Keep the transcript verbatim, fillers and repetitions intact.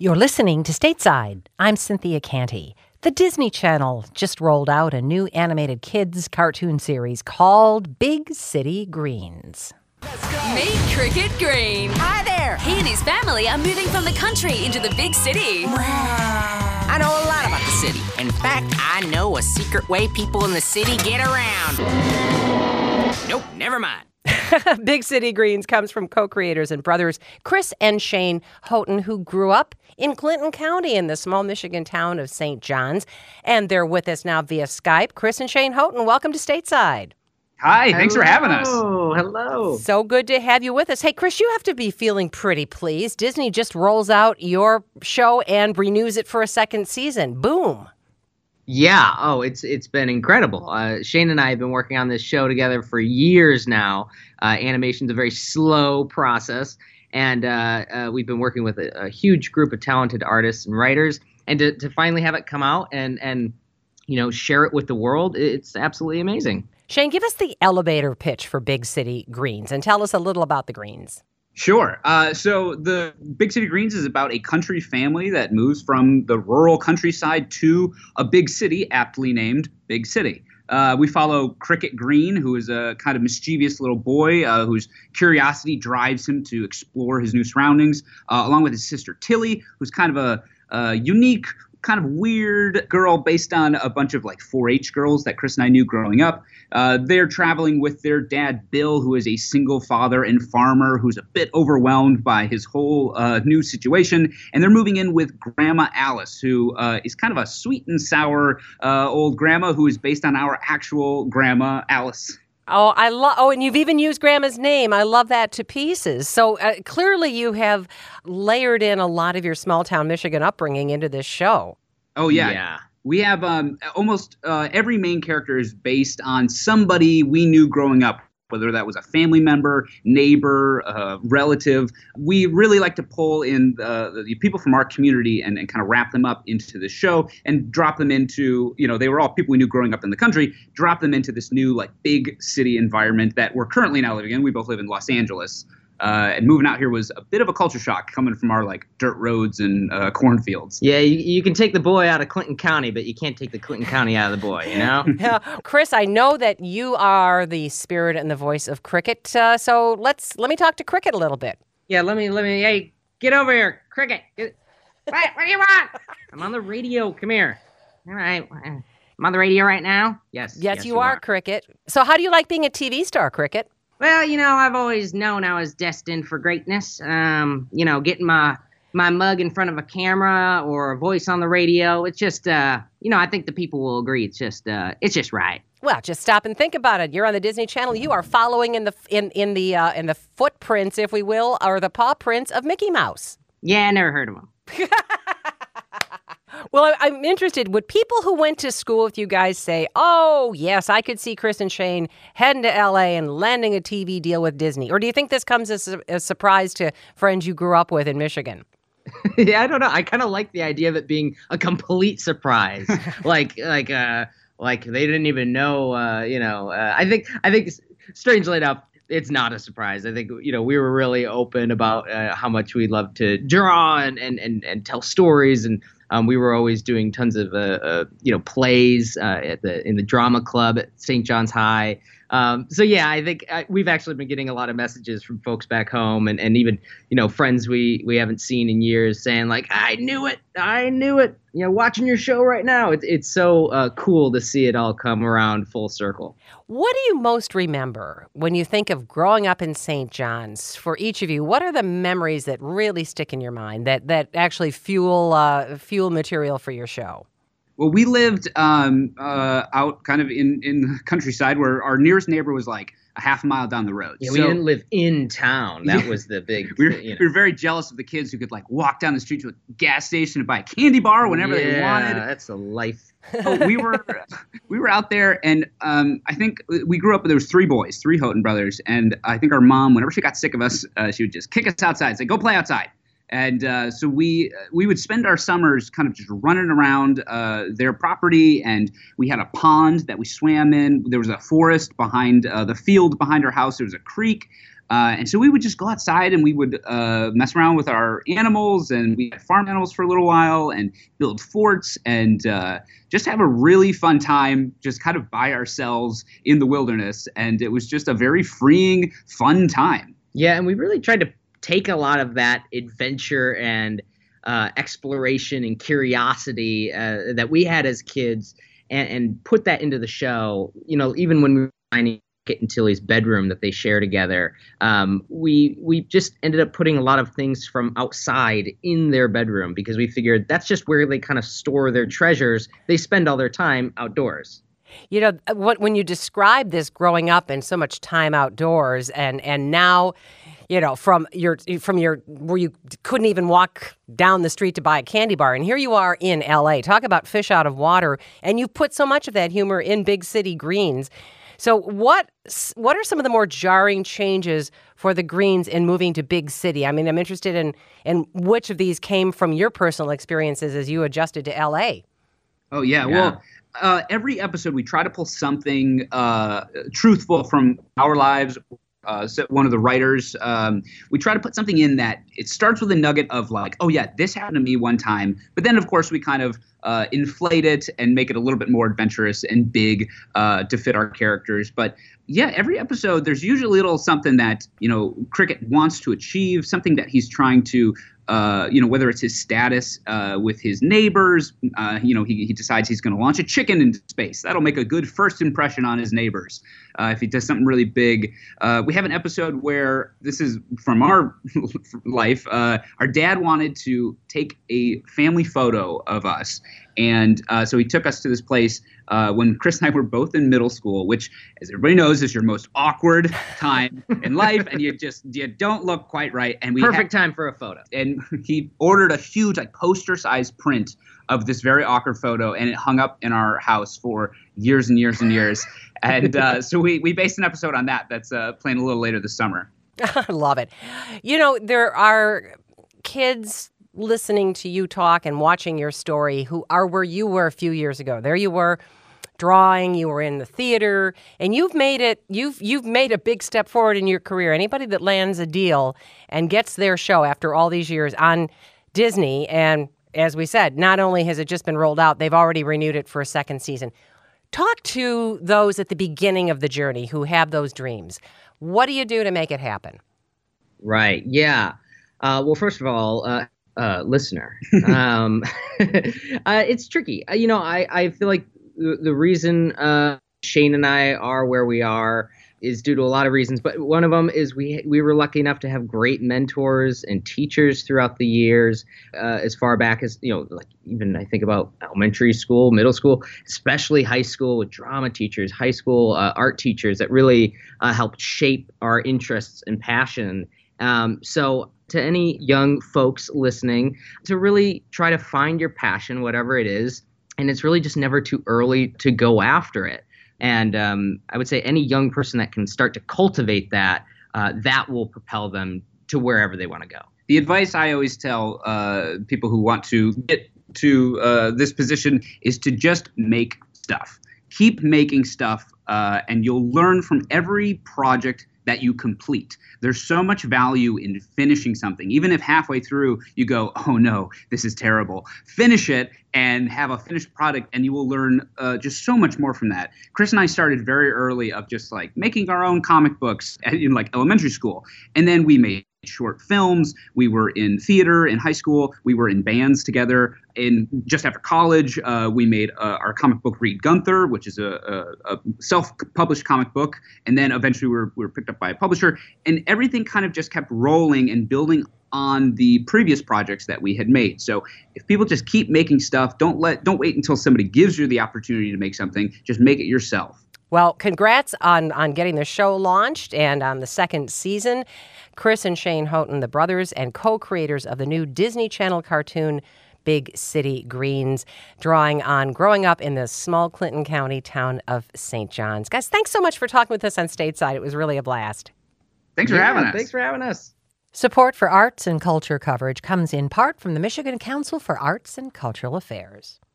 You're listening to Stateside. I'm Cynthia Canty. The Disney Channel just rolled out a new animated kids cartoon series called Big City Greens. Meet Cricket Green. Hi there. He and his family are moving from the country into the big city. Wow. I know a lot about the city. In fact, I know a secret way people in the city get around. Nope, never mind. Big City Greens comes from co-creators and brothers Chris and Shane Houghton, who grew up in Clinton County in the small Michigan town of Saint John's. And they're with us now via Skype. Chris and Shane Houghton, welcome to Stateside. Hi, thanks hello. for having us. Oh, hello. So good to have you with us. Hey, Chris, you have to be feeling pretty pleased. Disney just rolls out your show and renews it for a second season. Boom. Yeah. Oh, it's it's been incredible. Uh, Shane and I have been working on this show together for years now. Uh, animation's a very slow process, and uh, uh, we've been working with a, a huge group of talented artists and writers. And to, to finally have it come out and and you know share it with the world, it's absolutely amazing. Shane, give us the elevator pitch for Big City Greens and tell us a little about the Greens. Sure. Uh, so the Big City Greens is about a country family that moves from the rural countryside to a big city, aptly named Big City. Uh, we follow Cricket Green, who is a kind of mischievous little boy uh, whose curiosity drives him to explore his new surroundings, uh, along with his sister Tilly, who's kind of a, a unique, kind of weird girl based on a bunch of like four H girls that Chris and I knew growing up. Uh, they're traveling with their dad, Bill, who is a single father and farmer who's a bit overwhelmed by his whole uh, new situation. And they're moving in with Grandma Alice, who uh, is kind of a sweet and sour uh, old grandma who is based on our actual grandma, Alice. Oh, I love. Oh, and you've even used Grandma's name. I love that to pieces. So uh, clearly, you have layered in a lot of your small town Michigan upbringing into this show. Oh yeah, Yeah. We have um, almost uh, every main character is based on somebody we knew growing up, whether that was a family member, neighbor, uh, relative. We really like to pull in the, the people from our community and, and kind of wrap them up into the show and drop them into, you know, they were all people we knew growing up in the country, drop them into this new like big city environment that we're currently now living in. We both live in Los Angeles. Uh, and moving out here was a bit of a culture shock coming from our like dirt roads and uh, cornfields. Yeah, you, you can take the boy out of Clinton County, but you can't take the Clinton County out of the boy, you know? Yeah. Chris, I know that you are the spirit and the voice of Cricket. Uh, so let's let me talk to Cricket a little bit. Yeah, let me, let me, hey, get over here, Cricket. Get, what, what do you want? I'm on the radio. Come here. All right. I'm on the radio right now? Yes. Yes, you, are, Cricket. So how do you like being a T V star, Cricket? Well, you know, I've always known I was destined for greatness. Um, you know, getting my my mug in front of a camera or a voice on the radio. It's just, uh, you know, I think the people will agree. It's just, uh, it's just right. Well, just stop and think about it. You're on the Disney Channel. You are following in the in in the uh, in the footprints, if we will, or the paw prints of Mickey Mouse. Yeah, I never heard of him. Well, I- I'm interested. Would people who went to school with you guys say, oh, yes, I could see Chris and Shane heading to L A and landing a T V deal with Disney? Or do you think this comes as a, a surprise to friends you grew up with in Michigan? Yeah, I don't know. I kind of like the idea of it being a complete surprise. like, like, uh, like they didn't even know. Uh, you know, uh, I think, I think, strangely enough, it's not a surprise. I think, you know, we were really open about uh, how much we love to draw and and and, and tell stories, and um, we were always doing tons of uh, uh, you know plays uh, at the in the drama club at Saint John's High. Um, so yeah, I think I, we've actually been getting a lot of messages from folks back home, and, and even you know friends we we haven't seen in years saying like, I knew it, I knew it. You know, watching your show right now, it's it's so uh, cool to see it all come around full circle. What do you most remember when you think of growing up in Saint John's? For each of you, what are the memories that really stick in your mind that that actually fuel uh, fuel material for your show? Well, we lived um, uh, out kind of in, in the countryside where our nearest neighbor was like a half a mile down the road. Yeah, so, we didn't live in town. That Yeah. was the big. We were, you know. we were very jealous of the kids who could like walk down the street to a gas station and buy a candy bar whenever yeah, they wanted. That's a life. Oh, we were we were out there, and um, I think we grew up. There was three boys, three Houghton brothers, and I think our mom, whenever she got sick of us, uh, she would just kick us outside, say, "Go play outside." And uh, so we we would spend our summers kind of just running around uh, their property, and we had a pond that we swam in. There was a forest behind uh, the field behind our house. There was a creek. Uh, and so we would just go outside and we would uh, mess around with our animals, and we had farm animals for a little while and build forts and uh, just have a really fun time just kind of by ourselves in the wilderness. And it was just a very freeing, fun time. Yeah, and we really tried to take a lot of that adventure and uh, exploration and curiosity uh, that we had as kids and, and put that into the show. You know, even when we were finding Kit and Tilly's bedroom that they share together, um, we we just ended up putting a lot of things from outside in their bedroom because we figured that's just where they kind of store their treasures. They spend all their time outdoors. You know, what when you describe this growing up and so much time outdoors, and and now, you know, from your from your where you couldn't even walk down the street to buy a candy bar, and here you are in L A. Talk about fish out of water, and you've put so much of that humor in Big City Greens. So what what are some of the more jarring changes for the Greens in moving to Big City? I mean, I'm interested in in which of these came from your personal experiences as you adjusted to L A. Oh yeah, Yeah. well. Uh, every episode, we try to pull something uh, truthful from our lives. Uh, so one of the writers, um, we try to put something in that it starts with a nugget of like, oh yeah, this happened to me one time. But then, of course, we kind of uh, inflate it and make it a little bit more adventurous and big uh, to fit our characters. But yeah, every episode, there's usually a little something that, you know, Cricket wants to achieve, something that he's trying to Uh, you know, whether it's his status uh, with his neighbors, uh, you know, he, he decides he's going to launch a chicken into space. That'll make a good first impression on his neighbors uh, if he does something really big. Uh, we have an episode where, this is from our life, uh, our dad wanted to take a family photo of us. And uh, so he took us to this place uh, when Chris and I were both in middle school, which, as everybody knows, is your most awkward time in life. And you just you don't look quite right. And we Perfect had, time for a photo. And he ordered a huge, like, poster-sized print of this very awkward photo, and it hung up in our house for years and years and years. And uh, so we, we based an episode on that that's uh, playing a little later this summer. I love it. You know, there are kids listening to you talk and watching your story who are where you were a few years ago. There you were drawing, you were in the theater, and you've made it, you've you've made a big step forward in your career. Anybody that lands a deal and gets their show after all these years on Disney, and as we said, not only has it just been rolled out, they've already renewed it for a second season. Talk to those at the beginning of the journey who have those dreams. What do you do to make it happen? Right. Yeah. Uh, well, first of all, uh, uh, listener, um, uh, it's tricky. Uh, you know, I, I feel like the, the reason uh, Shane and I are where we are is due to a lot of reasons, but one of them is we we were lucky enough to have great mentors and teachers throughout the years, uh, as far back as, you know, like even I think about elementary school, middle school, especially high school with drama teachers, high school uh, art teachers that really uh, helped shape our interests and passion. Um, so to any young folks listening, to really try to find your passion, whatever it is, and it's really just never too early to go after it. And um, I would say any young person that can start to cultivate that, uh, that will propel them to wherever they want to go. The advice I always tell uh, people who want to get to uh, this position is to just make stuff. Keep making stuff, uh, and you'll learn from every project that you complete. There's so much value in finishing something. Even if halfway through you go, oh no, this is terrible. Finish it and have a finished product, and you will learn uh, just so much more from that. Chris and I started very early of just like making our own comic books in like elementary school. And then we made short films. We were in theater in high school. We were in bands together. In just after college, uh, we made uh, our comic book Reed Gunther, which is a, a, a self-published comic book. And then eventually we were, we were picked up by a publisher. And everything kind of just kept rolling and building on the previous projects that we had made. So if people just keep making stuff, don't let don't wait until somebody gives you the opportunity to make something. Just make it yourself. Well, congrats on, on getting the show launched and on the second season. Chris and Shane Houghton, the brothers and co-creators of the new Disney Channel cartoon Big City Greens, drawing on growing up in the small Clinton County town of Saint John's. Guys, thanks so much for talking with us on Stateside. It was really a blast. Thanks for Yeah, having us. Thanks for having us. Support for arts and culture coverage comes in part from the Michigan Council for Arts and Cultural Affairs.